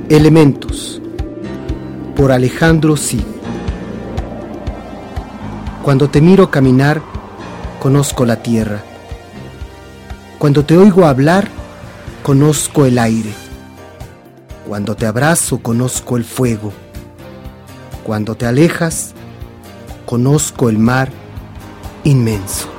Elementos, por Alejandro Cid. Cuando te miro caminar, conozco la tierra. Cuando te oigo hablar, conozco el aire. Cuando te abrazo, conozco el fuego. Cuando te alejas, conozco el mar inmenso.